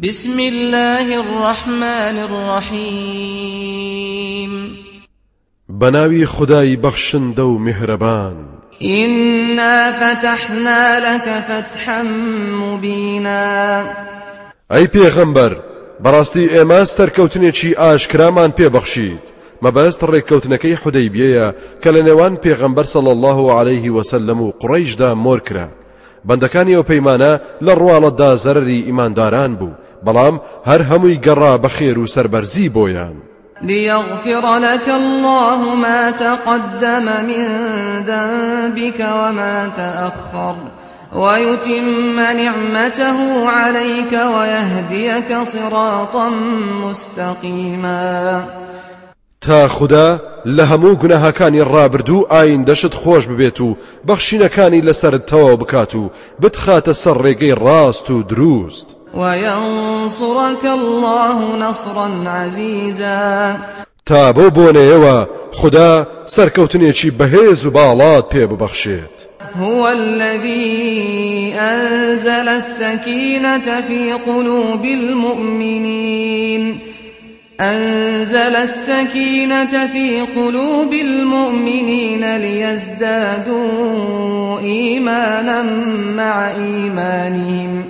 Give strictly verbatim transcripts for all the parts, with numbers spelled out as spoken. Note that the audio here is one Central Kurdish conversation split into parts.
بسم الله الرحمن الرحيم بناوي خداي بخشند و مهربان إنا فتحنا لك فتحا مبينا أي پیغمبر براستي اما سركوتنيشي آشكرامان پێبەخشید مەبەست ڕێککەوتنەکەی حودەیبیەیە کە لە نێوان پێغەمبەر صلی الله عليه وسلم و قڕەیشدا مۆر کرا بەندەکانی ئەو پەیمانە لە ڕواڵەتدا زەرەری ئیمانداران بوو بەڵام هەر هەمووی گەڕا بەخێر و سەربەرزی بۆیان ليغفر لك الله ما تقدم من ذنبك وما تأخر ويتم نعمته عليك ويهديك صراطا مستقيما تا خدا لە هەموو گوناهەکانی ڕابردوو ئایندەشت خۆش ببێت و بەخشینەکانی لەسەرت تەواو بکات و بتخاتە سەر ڕێگەی ڕاست و دروست وينصرك الله نصرا عزيزا تا بۆ بۆنەیەوە خدا سەرکەوتنێکی بەهێز و باڵات پێ ببەخشێت هو الذي أنزل السكينة في قلوب المؤمنين أنزل السكينة في قلوب المؤمنين ليزدادوا إيمانا مع إيمانهم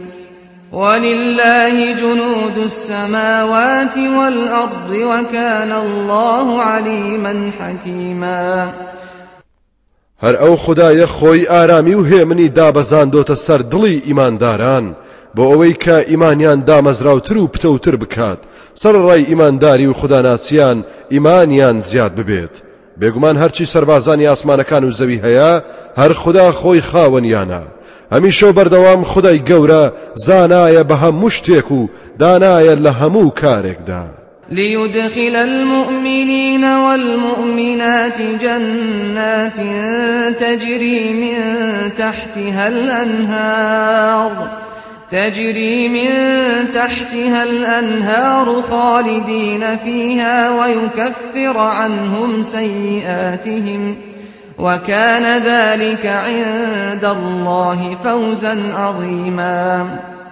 ولله جنود السماوات والأرض وكان الله عليما حكيما هەر ئەو خدایە خۆی ئارامی و هێمنی دابەزاندۆتە سەر دڵی ئیمانداران بۆ ئەوەی کە ئیمانیان دامەزراوتر و پتەوتر بکات سەرڕای ئیمانداری و خوداناسیان ئیمانیان زیاد ببێت بێگومان هەرچی سەربازانی ئاسمانەکان و زەوی هەیە هەر خدا خۆی خاوەنیانە هەمیشە بەردەوام خدای گەورە زانایە بە هەموو شتێک و دانایە لە هەموو کارێکدا ليدخل المؤمنين والمؤمنات جنات تجري من تحتها الأنهار تجري من تحتها الأنهار خالدين فيها ويكفر عنهم سيئاتهم وكان ذلك عند الله فوزا عظيما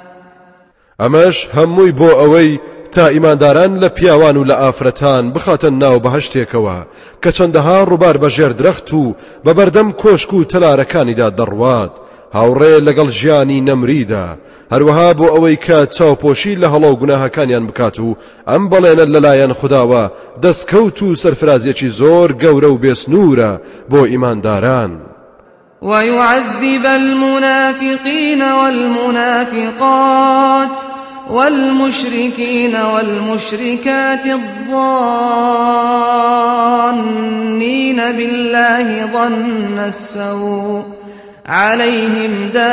ئەمەش هەمووی بۆ ئەوەی تا ئیمانداران لە پیاوان و لە ئافرەتان بخاتە ناو بەهەشتێکەوە کە چەندەها ڕووبار بەژێر درەخت و بە بەردەم کۆشک و تەلارەکانیدا دەڕوات هاوڕێ لەگەڵ ژیانی نەمریدا هەروەها بۆ ئەوەی کە چاوپۆشی لە هەڵە و گوناهەکانیان بکات و ئەم بەڵێنە لەلایەن خوداوە دەستکەوت و سەرفرازیەکی زۆر گەورە و بێسنوورە بۆ ئیمانداران ويعذب المنافقين والمنافقات والمشركين والمشركات الظانين بالله ظن السوء عليهم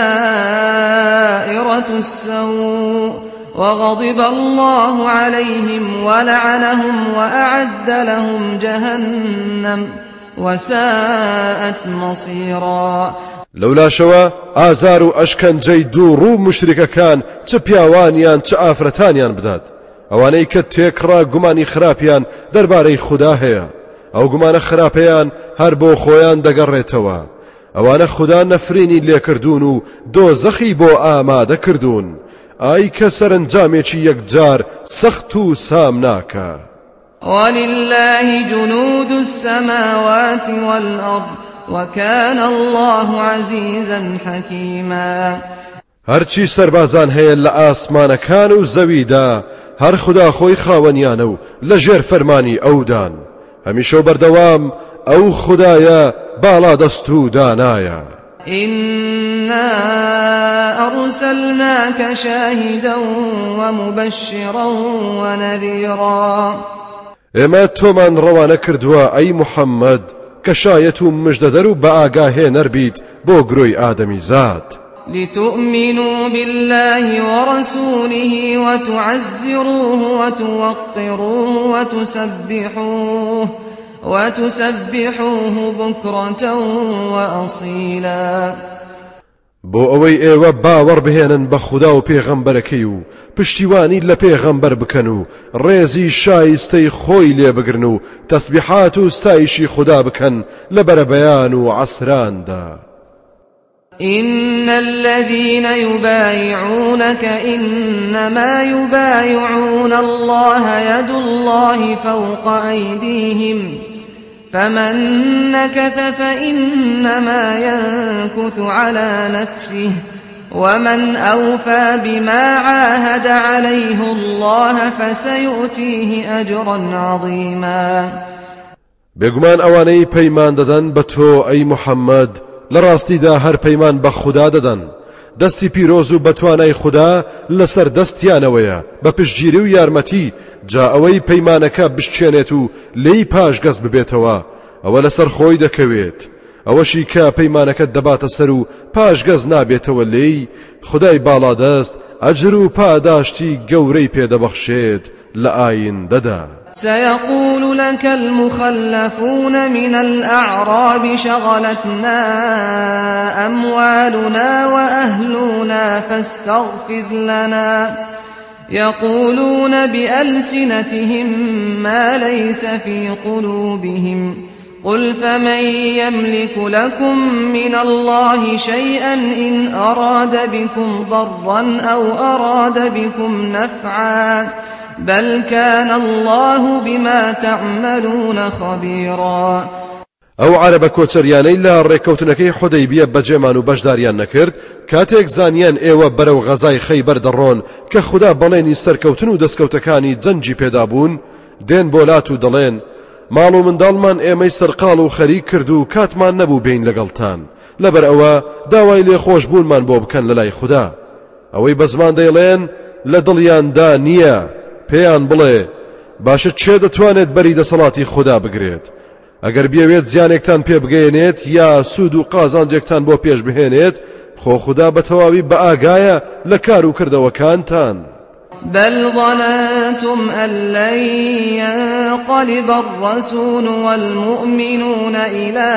دائرة السوء وغضب الله عليهم ولعنهم وأعد لهم جهنم وساءت مصيرا لولا شوا ئازار و ئەشکەنجەی دوو ڕوو مشریکەکان چ پیاوانیان چ ئافرەتانیان بدات ئەوانەی کە تێکڕا گومانی خراپیان دەربارەی خوددا هەیە ئەو گومانە خراپەیان هەر بۆ خۆیان دەگەڕێتەوە ئەوانە خوددا نەفرینی لێکردوون و دۆزەخی بۆ ئامادە کردوون ئای کە سەرنجامێکی یەکجار سەخت و سام ناکە ولله جنود السماوات والأرض وكان الله عزيزا حكيما هەرچی سەربازان هەیە لە ئاسمانەکان و زەویدا هەر خدا خۆی خاوەنیانە و لە ژێر فەرمانی ئەودان هەمیشە بەردەوام ئەو خدایە باڵا دەست و دانایە إنا أرسلناك شاهدا ومبشرا ونذيرا ئێمە تۆمان ڕەوانە کردووە ئەی محەممەد کە شایەت و مژدەدەر و بە ئاگاهێنەر بیت بۆ گرۆی ئادەمیزاد لتؤمنوا بالله ورسوله وتعزروه وتوقروه وتسبحوه وتسبحوه بكرة وأصيلا بۆ ئەوەی ئێوە باوەڕ بهێنن بە خوددا و پێغەمبەرەکەی و پشتیوانی لە پێغەمبەر بکەن و ڕێزی شایستەی خۆی لێ بگرن و تەسبیحات و ستایشی خوددا بکەن لە بەرەبەیان و عەسراندا إن الذين يبايعونك إنما يبايعون الله يد الله فوق أيديهم فمن نكث فإنما ينكث على نفسه ومن أوفى بما عاهد عليه الله فسيؤتيه أجرا عظيما. بێگومان ئەوانەی پەیمان دەدەن بە تۆ ئەی محەممەد لە ڕاستیدا هەر پەیمان بە خوددا دەدەن. دەستی پیرۆز و بەتوانای خوددا لەسەر دەستیانەوەیە بە پشتگیری و یارمەتی، جا ئەوەی پەیمانەکە بشتێنێت و لێی پاش گەز ببێتەوە ئەوە لەسەر خۆی دەکەوێت. ئەوەشی کە پەیمانەکەت دەباتە سەر و پاش گەز نابێتەوە لێی، خدای باڵادەست ئەجر و پاداشتی گەورەی پێدەبەخشێت لە ئایندەدا. سيقول لك المخلفون من الأعراب شغلتنا أموالنا وأهلنا فاستغفر لنا يقولون بألسنتهم ما ليس في قلوبهم قل فمن يملك لكم من الله شيئا إن أراد بكم ضرا أو أراد بكم نفعا بل كان الله بما تعملون خبيرا. ئەو عەرەبە کۆچەریانەی لە ڕێکەوتنەکەی حودەیبیە بەجێمان و بەشداریان نەکرد کاتێک زانیان ئێوە بەرەو غەزای خەیبەر دەڕۆن کە خوددا بەڵێنی سەرکەوتن و دەستکەوتەکانی جەنجی پێدا بوون، دێن بۆلات و دەڵێن ماڵ و منداڵمان ئێمەی سەرقاڵ و خەریک کرد و کاتمان نەبوو بین لەگەڵتان، لەبەر ئەوە داوای لێخۆش بوونمان بۆ بکەن لە لای خوددا. ئەوەی بە زمان دەیڵێن لە دڵیاندا نییە، پێیان بڵێ باشە چێ دەتوانێت بەری دەسەڵاتی خوددا بگرێت؟ ئەگەر بیاوێت زیانێکتان پێ بگەێنێت یا سوود و قازانجێکتان بۆ پێش بهێنێت، خۆ خوددا بە تەواوی بە ئاگایە لە کار و کردەوەکانتان. بل ظننتم أن لن ينقلب الرسول والمؤمنون إلى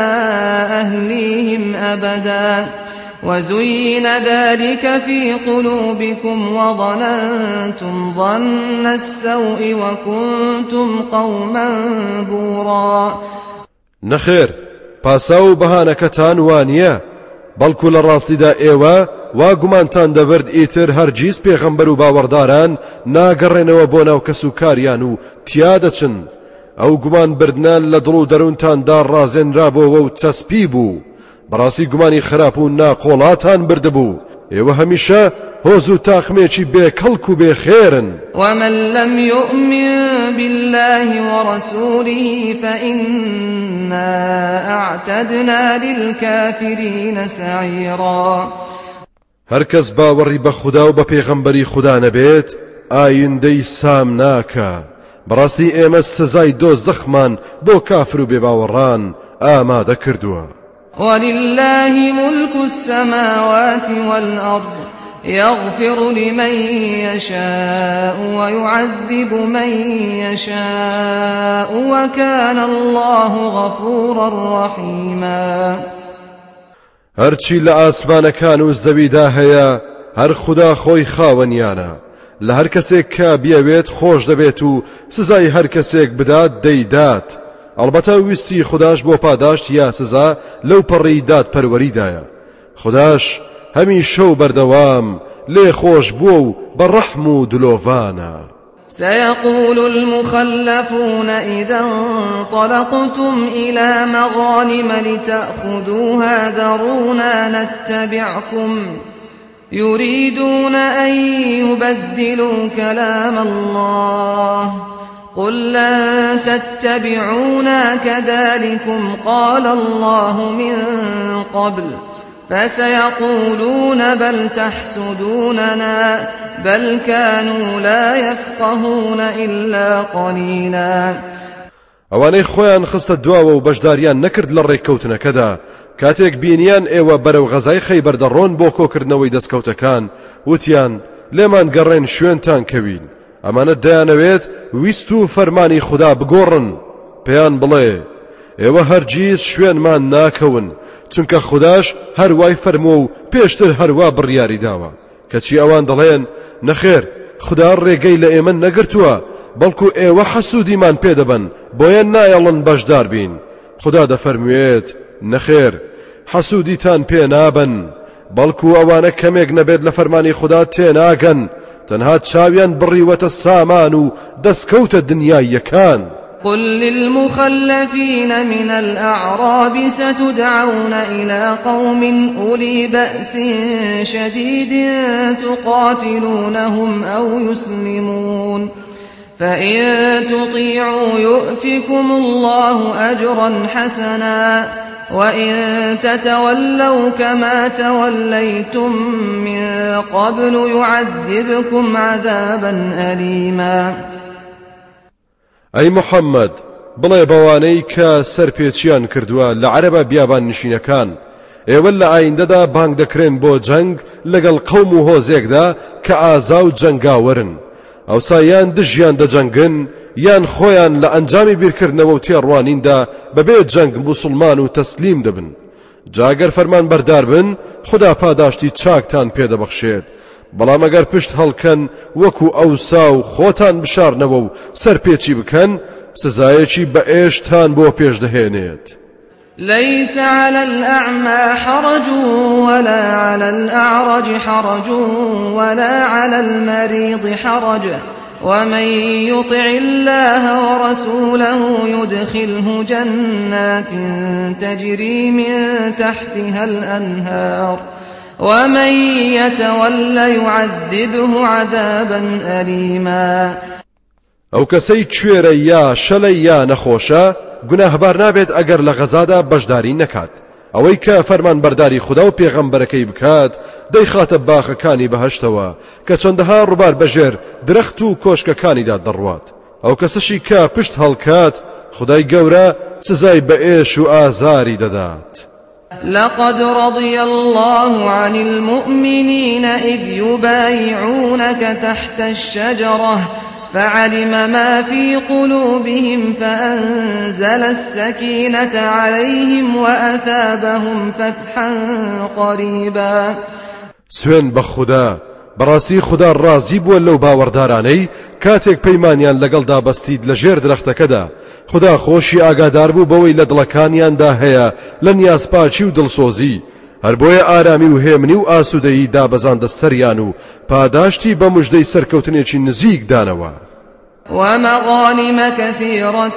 أهليهم أبدا وزين ذلك في قلوبكم وظننتم ظن السوء وكنتم قوما بورا. نخير پاساو بەهانەکەتان وانیە، بەڵکو لە ڕاستیدا ئێوە وا گومانتان دەبرد ئیتر هەرگیز پێغەمبەر و باوەڕداران ناگەڕێنەوە بۆ ناو کەسوکاریان و تیا دەچن. ئەو گومان بردنان لە دڵ و دەروونتاندا ڕازێنرابەوە و چەسپی بوو، بەڕاستی گومانی خراپ و ناقۆڵاتان بردبوو. ئێوە هەمیشە هۆز و تاقمێکی بێکەڵک و بێخێرن. ومن لم يؤمن بالله ورسوله فإنا أعتدنا للكافرين سعيرا. هەرکەس باوەڕی بە خوددا و بە پێغەمبەری خوددا نەبێت ئایندەی سام ناکە. بەڕاستی ئێمە سزای دۆزەخمان بۆ کافر و بێباوەڕان ئامادە کردووە. ولله ملك السماوات والأرض يغفر لمن يشاء ويعذب من يشاء وكان الله غفورا رحيما. هەرچی لە ئاسمانەکان و زەویدا هەیە هەر خوددا خۆی خاوەنیانە، لە هەر کەسێک کە بیاوێت خۆش دەبێت و سزای هەر کەسێک بدات دەیدات. البته ویستی خداش بۆ پاداشت یا سزا لەو پەڕی دادپەروەریدایە. خداش هەمیشە و بەردەوام لێ خۆش بووە و بەڕەحم و دلۆڤانە. سيقول المخلفون إذا انطلقتم إلى مغانم لتأخذوها ذرونا نتبعكم يريدون أن يبدلوا كلام الله قل لن تتبعونا كذلكم قال الله من قبل فسيقولون بل تحسدوننا بل كانوا لا يفقهون إلا قليلا. ئەوانەی خۆیان خستە دواوە و بەشداریان نەکرد لە ڕێککەوتنەکەدا کاتێک بینیان ئێوە بەرەو غەزای خەیبەر دەڕۆن بۆ کۆکردنەوەی دەستکەوتەکان، وتیان لێمان گەڕێن شوێنتان کەوین. ئەمانە دەیانەوێت ویست و فەرمانی خوددا بگۆڕن. پێیان بڵێ ئێوە هەرگیز شوێنمان ناکەون، چونکە خودداش هەروای فەرمووە و پێشتر هەروە بڕیاری داوە. کەچی ئەوان دەڵێن نەخێر خوددا ڕێگەی لە ئێمە نەگرتووە، بەڵکو ئێوە حەسوودیمان پێدەبن بۆیە نایەڵن بەشدار بین. خوددا دەفەرموێت نەخێر حەسوودیتان پێ نابن، بەڵکو ئەوانە کەمێک نەبێت لە فەرمانی خوددا تێناگەن تەنها چاویان بڕیوەتە سامان و دەستکەوتە دنیاییەکان. قل للمخلفين من الأعراب ستدعون إلى قوم أولي بأس شديد تقاتلونهم أو يسلمون فإن تطيعوا يؤتكم الله أجرا حسنا وإن تتولوا كما توليتم من قبل يعذبكم عذابا أليما. ئەی محەممەد بڵێ بەوانەی کە سەرپێچیان کردووە لە عەرەبە بیابان نشینەکان ئێوە لە ئایندەدا بانگ دەکرێن بۆ جەنگ لەگەڵ قەوم و هۆزێکدا کە ئازا و جەنگاوەرن ئەوسا یان دژیان دەجەنگن یان خۆیان لە ئەنجامی بیرکردنەوە و تێڕوانیندا بەبێ جەنگ موسڵمان و تەسلیم دەبن. جاگەر فەرمان بەردار بن خوددا پاداشتی چاکتان پێدەبەخشێت بەڵام ئەگەر پشت هەڵکەن وەکو ئەوسا و خۆتان بشارنەوە و سەرپێچی بکەن سزایەکی بە ئێشتان بۆ پێش دەهێنێت. ليس على الأعمى حرج ولا على الأعرج حرج ولا على المريض حرج ومن يطع الله ورسوله يدخله جنات تجري من تحتها الأنهار ومن يتول يعذبه عذابا أليما. ئەو کەسەی کوێرە یا شەلەی یا نەخۆشە گوناهبار نابێت ئەگەر لە غەزادا بەشداری نەکات. ئەوەی کە فەرمان بەرداری خوددا و پێغەمبەرەکەی بکات دەیخاتە باخەکانی بەهەشتەوە کە چەندەها ڕووبار بەژێر درەخت و کۆشکەکانیدا دەڕوات. ئەو کەسەشی کە پشت هەڵکات خودای گەورە سزای بە ئێش و ئازاری دەدات. لقد رضي الله عن المؤمنين إذ يبايعونك تحت الشجرة فعلم ما في قلوبهم فأنزل السكينة عليهم وأثابهم فتحا قريبا. سوين بخدا بەڕاستی خوددا ڕازی بووە لەو باوەڕدارانەی کاتێک پەیمانیان لەگەڵدا بەستید لە ژێر درەختەکەدا خوددا خۆشی ئاگادار بوو بەوەی لە دڵەکانیاندا هەیە لە نیازپاچی و دڵسۆزی هەر بۆیە ئارامی و هێمنی و ئاسوودەیی دابەزاندە سەریان و پاداشتی بە موژدەی سەرکەوتنێکی نزیک دانەوە. ومغانم كثيرة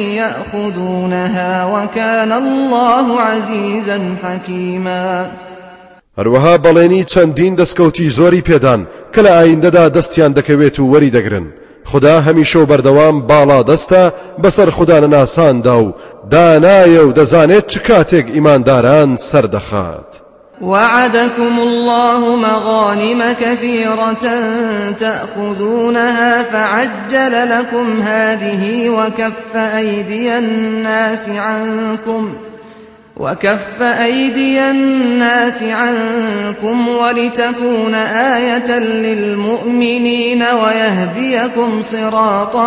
يأخذونها وكان الله عزيزا حكيما. هەروەها بەڵێنی چەندین دەستکەوتی زۆری پێدان کە لە ئایندەدا دەستیان دەکەوێت و وەری دەگرن. خوددا هەمیشە و بەردەوام باڵا دەستە بەسەر خوددا نەناساندا و دانایە و دەزانێت چ کاتێک ئیمانداران سەردەخات. وعدكم الله مغانم كثيرة تأخذونها فعجل لكم هذه وكف أيدي الناس عنكم وكف أيدي الناس عنكم ولتكون آية للمؤمنين ويهديكم صراطا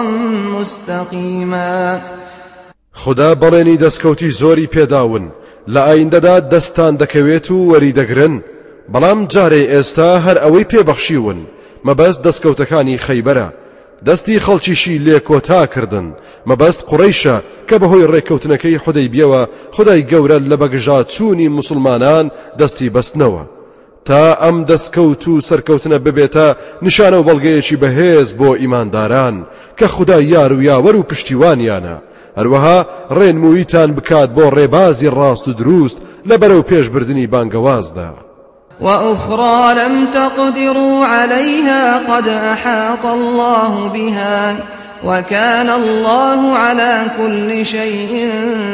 مستقيما. خدا بەڵێنی دەستکەوتی زۆری پێداون لە ئایندەدا دەستان دەکەوێت و وەری دەگرن بەڵام جارێ ئێستا هەر ئەوەی پێبەخشیون مەبەست دەستکەوتەکانی خەیبەرە دەستی خەڵکیشی لێ کۆتا کردن مەبەست قوڕەیشە کە بەهۆی ڕێککەوتنەکەی حودەیبیەوە خودای گەورە لە بەگژا چوونی موسڵمانان دەستی بەستنەوە تا ئەم دەستکەوت و سەرکەوتنە ببێتە نیشانە و بەڵگەیەکی بەهێز بۆ ئیمانداران کە خودای یار و یاوەر و پشتیوانیانە هەروەها ڕێنموویتان بکات بۆ ڕێبازی ڕاست و دروست لە بەرەو پێشبردنی بانگەوازدا. وأخرى لم تقدروا عليها قد أحاط الله بها وكان الله على كل شيء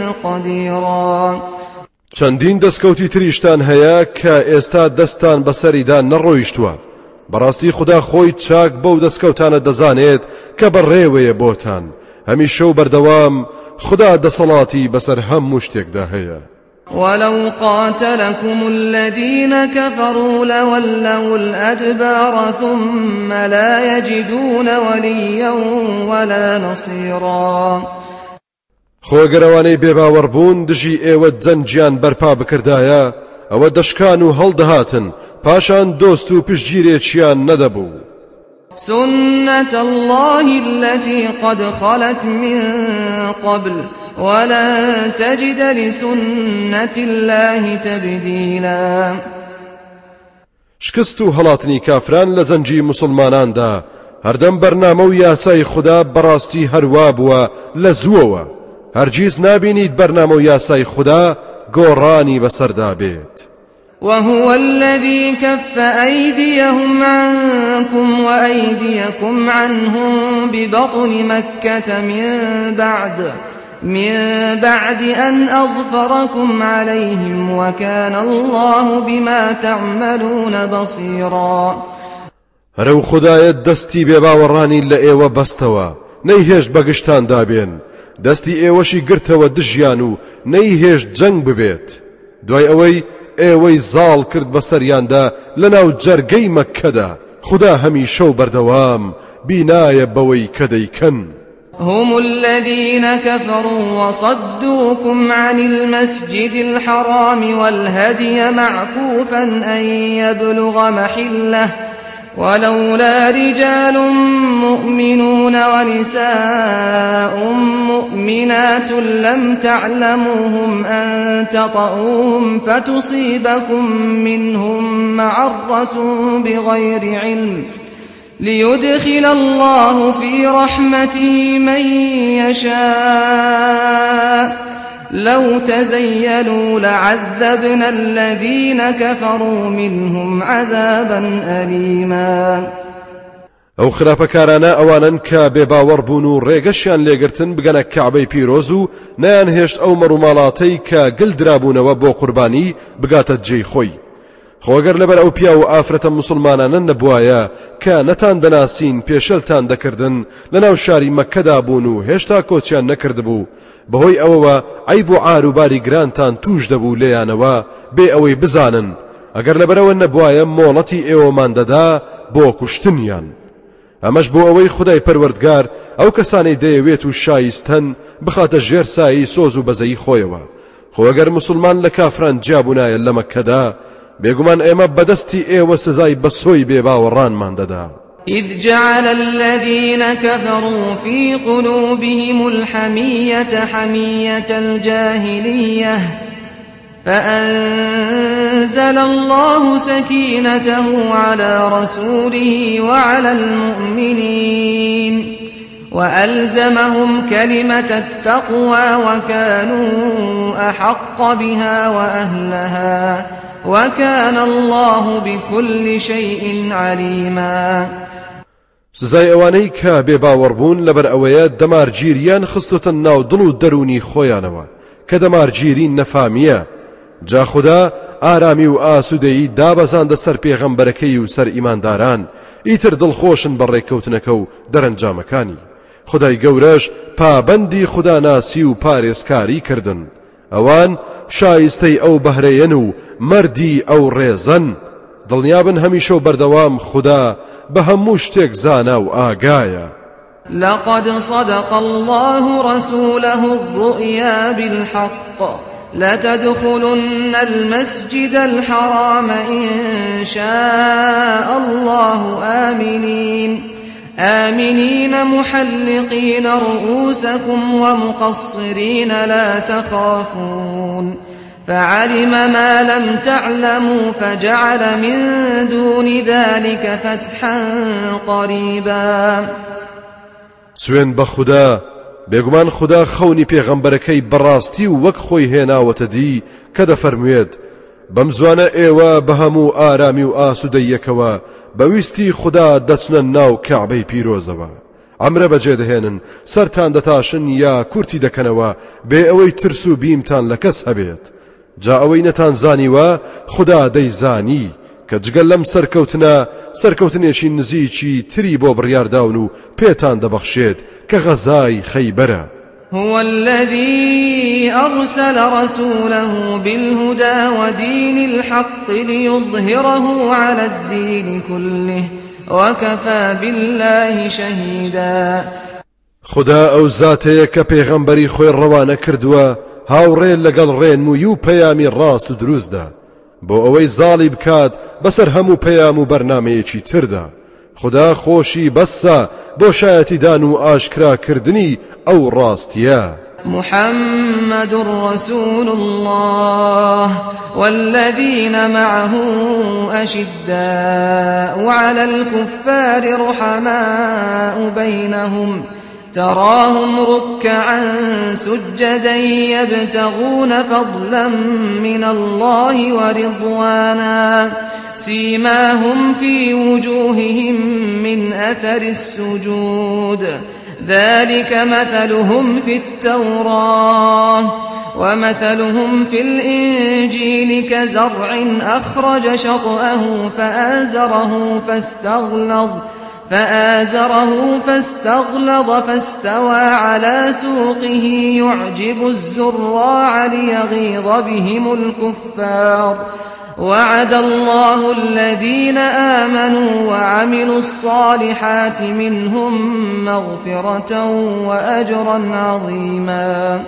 قديرا. چەندین دەستکەوتی تریشتان هەیە کە ئێستا دەستان بەسەریدا نەڕۆیشتووە بەڕاستی خوددا خۆی چاک بەو دەستکەوتانە دەزانێت کە بەڕێوەیە بۆتان هەمیشە و بەردەوام خوددا دەسەڵاتی بەسەر هەموو شتێکدا هەیە. ولو قاتلكم الذين كفروا لولوا الأدبار ثم لا يجدون وليا ولا نصيرا. خۆگەرەوانەی بێباوەڕبوون دژی ئێوە جەنجیان بەرپا بکردایە ئەوە دەشکان و هەڵدەهاتن پاشان دۆست و پشتگیرێکیان نەدەبوو. سنة الله التي قد خلت من قبل ولن تجد لسنة الله تبديلا. شکست و هەڵاتنی کافران لە جەنگی مسلماناندا هەردەم بەرنامە و یاسای خوددا بەڕاستی هەروە بووە لە زووەوە هەرگیز نابینیت بەرنامە و یاسای خوددا گۆڕانی بەسەردا بێت. وهو الذي كف أيديهم عنكم وأيديكم عنهم ببطن مكة من بعد من بعد أن أظفركم عليهم وكان الله بما تعملون بصيرا. هەرەو خودایەت دەستی بێباوەڕانی لە ئێوە بەستەوە نەیهێشت بەگشتان دابێن دەستی ئێوەشی گرتەوە دژیان و نەیهێشت جەنگ ببێت دوای ئەوەی ئێوەی زاڵ کرد بەسەریاندا لەناو جەرگەی مەککەدا خوددا هەمیشە و بەردەوام بینایە بەوەی کە دەیکەن. هم الذين كفروا وصدوكم عن المسجد الحرام والهدي معكوفا أن يبلغ محله ولولا رجال مؤمنون ونساء مؤمنات لم تعلموهم أن تطؤوهم فتصيبكم منهم معرة بغير علم ليدخل الله في رحمته من يشاء لو تزيلوا لعذبنا الذين كفروا منهم عذابا أليما. ئەو خراپەکارانە ئەوانن کە بێباوەڕ بوون و ڕێگەشیان لێگرتن بگەنە کەعبەی پیرۆز و نەیانهێشت ئەو مەڕووماڵاتەی کە گلدرابوونەوە بۆ قوربانی بگاتە جێی خۆی. خۆگەر لەبەر ئەو پیا و ئافرەتە مسلمانانە نەبوایە کە نەتان دەناسین پێشەلتان دەکردن لەناو شاری مەککەدا بوون و هێشتا کۆچیان نەکردبوو بەهۆی ئەوەوە عیب و عار و باری گرانتان توش دەبوو لێیانەوە بێ ئەوەی بزانن ئەگەر لەبەرەوە نەبوایە مۆڵەتی ئێوەمان دەدا بۆ کوشتنیان. ئەمەش بۆ ئەوەی خودای پەروەردگار ئەو کەسانەی دەیەوێت و شایستەن بخاتە ژێر سایی سۆز و بەزەی خۆیەوە. خۆ ئەگەر مسلمان لە کافران جیابوونایە لە مەککەدا بێگومان ئێمە بەدەستی ئێوە سزای بەسۆی بێباوەڕانمان دەدا. إذ جعل الذين كفروا في قلوبهم الحمية حمية الجاهلية فأنزل الله سكينته على رسوله وعلى المؤمنين وألزمهم كلمة التقوى وكانوا أحق بها وأهلها وكان الله بكل شيء عليما. سزای ئەوانەی کە بێباوەڕبوون لەبەر ئەوەیە دەمارگیریان خستۆتە ناو دڵ و دەرونی خۆیانەوە کە دەمارگیری نەفامیە. جا خوددا ئارامی و ئاسوودەیی دابەزاندە سەر پێغەمبەرەکەی و سەر ئیمانداران ئیتر دڵخۆشن بە ڕێککەوتنەکە و دەرەنجامەکانی. خودای گەورەش پابەندی خوداناسی و پارێزکاری کردن. ئەوان شایستەی ئەو بەهرەیەن و مەردی ئەو ڕێزەن دڵنیابن هەمیشە و بەردەوام خوددا بە هەموو شتێک زانا و ئاگایە. لقد صدق الله رسوله الرؤيا بالحق لتدخلن المسجد الحرام إن شاء الله آمنين آمنين محلقين رؤوسكم ومقصرين لا تخافون فعلم ما لم تعلموا فجعل من دون ذلك فتحا قريبا. سوێن بە خوددا بێگومان خوددا خەونی پێغەمبەرەکەی بەڕاستی و وەک خۆی هێناوەتە دی کە دەفەرموێت بەم زوانە ئێوە بە هەموو ئارامی و ئاسوودەیەکەوە بەویستی خوددا دەچنە ناو کەعبەی پیرۆزەوە. ئەمرە بەجێ دەهێنن سەرتان دەتاشن یا کورتی دەکەنەوە بێ ئەوەی ترس و بیمتان لە کەس هەبێت. جا ئەوەی نەتان زانیوە خوددا دەیزانی کە جگەل لەم سەرکەوتنە سەرکەوتنێکی نزیکی تری بۆ بڕیارداون و پێتان دەبەخشێت کە غەزای خەیبەرە. هو الذي أرسل رسوله بالهدى ودين الحق ليظهره على الدين كله وكفى بالله شهيدا. خدا ئەو زاتەیە کە پێغەمبەری خۆی ڕەوانە کردووە هاوڕێن لەگەڵ ڕێنمووی و پەیامی ڕاست و دروستدا بۆ ئەوەی زاڵی بکات بەسەر هەموو پەیام و بەرنامەیەکی تردا. خدا خۆشی بەسە بۆ شایەتیدان و ئاشکراکردنی ئەو ڕاستیە. محمد رسول الله والذين معه أشداء على الكفار رحماء بينهم تراهم ركعا سجدا يبتغون فضلا من الله ورضوانا سيماهم في وجوههم من أثر السجود ذلك مثلهم في التوراة ومثلهم في الإنجيل كزرع أخرج شطأه فآزره فاستغلظ فآزره فاستغلظ فاستوى على سوقه يعجب الزراع ليغيظ بهم الكفار وعد الله الذين آمنوا وعملوا الصالحات منهم مغفرة وأجرا عظيما.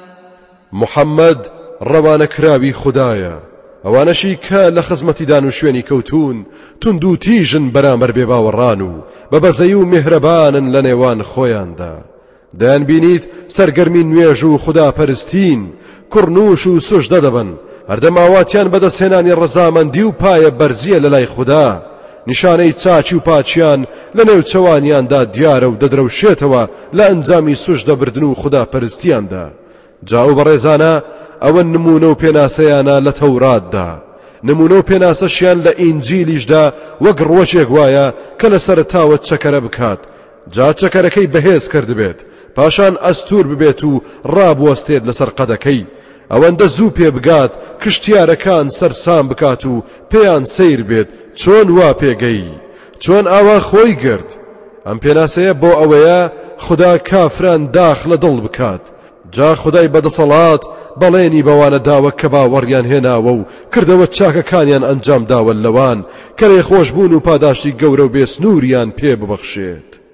محمد روان كرابي خدايا ئەوانەشی کە لە خزمەتیدان و شوێنی کەوتون تند و تیژن بەرامبەر بێباوەڕان و بەبەزەی و میهرەبانن لە نێوان خۆیاندا دەیان بینیت سەرگەرمی نوێژ و خوداپەرستین کوڕنووش و سوژدە دەبن هەردەماواتیان بەدەستهێنانی ڕەزامەندی و پایە بەرزیە لە لای خوددا نیشانەی چاچی و پاچیان لە نێوچەوانیاندا دیارە و دەدرەوشێتەوە لە ئەنجامی سوژدەبردن و خوداپەرستیاندا جاو بەڕێزانە ئەوە نمونە و پێناسەیانە لە تەوراتدا نمونە و پێناسەشیان لە ئینجیلیشدا وەک ڕۆژێک وایە کە لە سەرتاوە چەکەرە بکات جا چەکەرەکەی بەهێز کردبێت پاشان ئەستور ببێت و ڕابوەستێت لەسەر قەدەکەی ئەوەندە زوو پێ بگات کشتیارەکان سەرسام بکات و پێیان سیر بێت چۆن وا پێگەی چۆن ئاوا خۆی گرت ئەم پێناسەیە بۆ ئەوەیە خدا کافران داخ لە دڵ بکات جا خدای بەدەسەڵات بەڵێنی بەوانە داوە کە باوەڕیان هێناوە و کردەوە چاکەکانیان ئەنجام داوە لەوان کە لێخۆشبوون و پاداشتی گەورە و بێسنووریان پێ ببەخشێت.